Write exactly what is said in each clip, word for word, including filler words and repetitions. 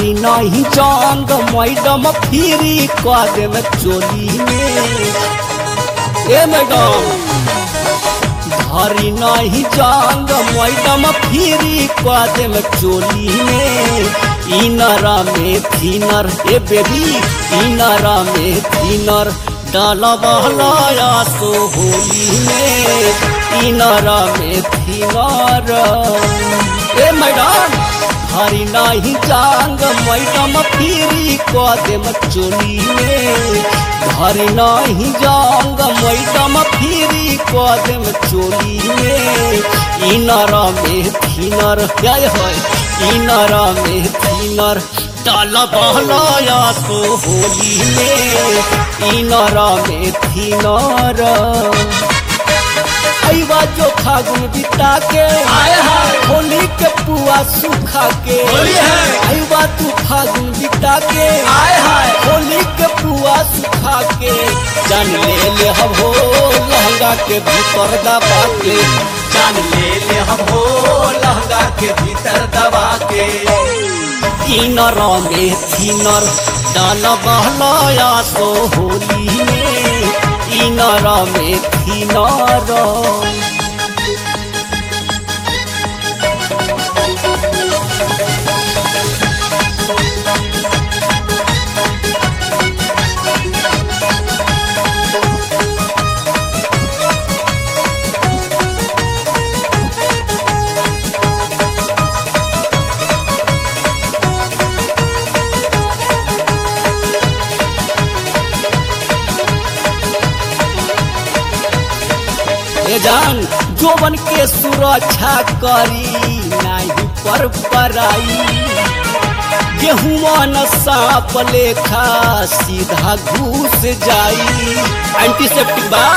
धरी नहीं जंग मैडम फिरी कदम चोली में। ए मैडम धरी नहीं जंग मैडम फिरी कदम चोली में। इनरा में थिनर ए बेबी इनरा में थिनर डाला बहलाया सो होली में। इनरा में थिनर ए मैडम हरी नहीं जांग मैडम फिरी कदम चोली में। हरी नहीं जांग मैडम फिरी कदम चोली में। इनरा में थिनर जय हो इनरा में थिनर डाला बहलाया तो होली में। इनरा में थिनर आईवा जो फागुन बिता के होली के पुआ सुखा के। आईवा तू फागुन बिता के होली के पुआ सुखा के। जान ले ले हम हो लहंगा के भीतर दबा के। जान ले ले हम हो लहंगा के भीतर दबा के। इनरा में थिनर डाला बहलाया तो होली में। इनरा में थिनर जान जोवन के सुरक्षा करी नहीं पर पराई। गेहुआ न सांप लेखा सीधा घुस जाई। एंटीसेप्टिक बा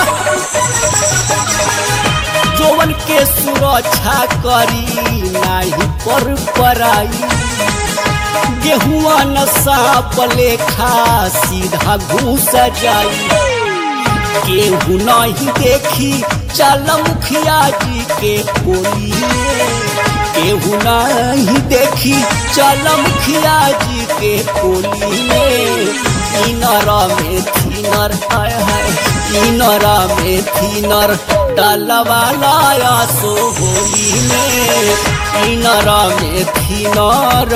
जोवन के सुरक्षा करी नहीं पर पराई। गेहुआ न सांप लेखा सीधा घुस जाई। केहू नहीं देखी चल मुखिया जी के बोली में। केहू नहीं देखी चल मुखिया जी के बोली में। इनरा में थिनर आय है इनरा में थिनर डालवा लाया सो होली में। इनरा में थिनर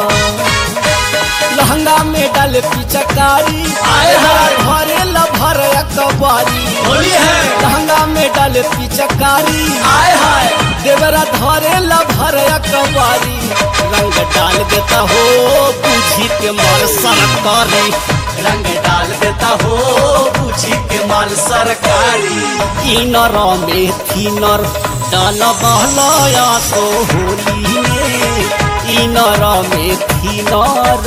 लहंगा में डाले पिचकारी भरे लभर अकबारी। लहंगा में डाले पिचकारी देवरा धरे लभर अकबारी। रंग डाल देता हो पूछी के माल सरकारी। रंग डाल देता हो पूछी के माल सरकारी। इनरा में थिनर डाला बहलाया तो होली में। इनरा में थिनर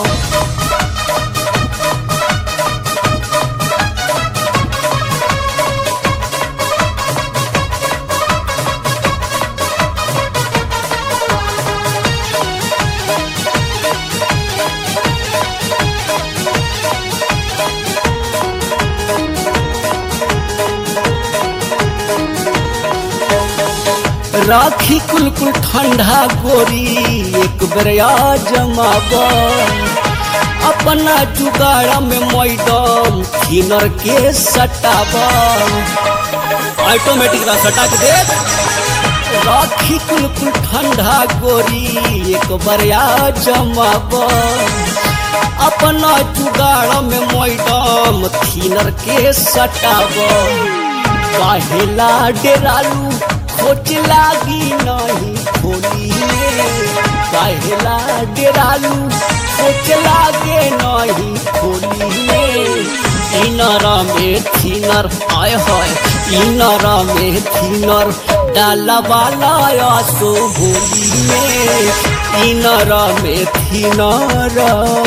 राखी कुलकुल ठंडा गोरी एक बेरिया जमावा। अपना जुगाड़ा में मैडम थिनर के सटावा। ऑटोमेटिक रा सटा के देख। राखी कुलकुल ठंडा गोरी एक बेरिया जमावा। अपना जुगाड़ा में मैडम थिनर के सटावा। काहेला डेरालू खोच लागी नहीं होली में। काहेला डेरालू खोच लागे नहीं होली में। इनरा में थिनर आय है इनरा में थिनर डाला वाला सो होली में। इनरा में थिनर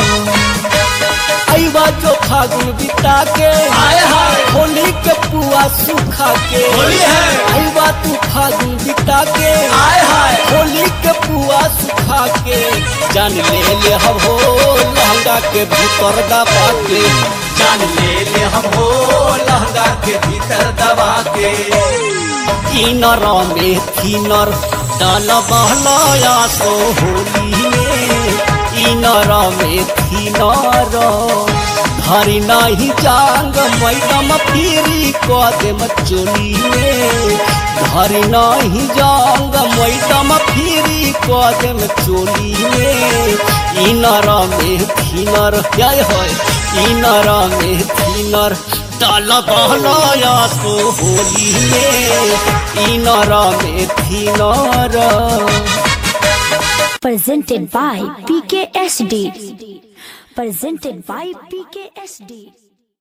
आईवा जो फागुन बिता के होली के पुआ सुखा के। आईवा तू फागुन बिता के होली के पुआ सुखा के। जान ले ले हम हो लहंगा के भीतर दबा के। जान ले ले हम हो लहंगा के भीतर दबा के। इनरा में थिनर डाला बहलाया तो होली में। इनर में थिनर धरी नहीं जांग मैडम फिरी कदम चोली में धरी नहीं जांग मैडम फिरी कदम चोली में इनर में थिनर जय हो इनर में थिनर डाल बहलाया तो होली में इनर में thinner. Presented by P K S D. Presented by P K S D.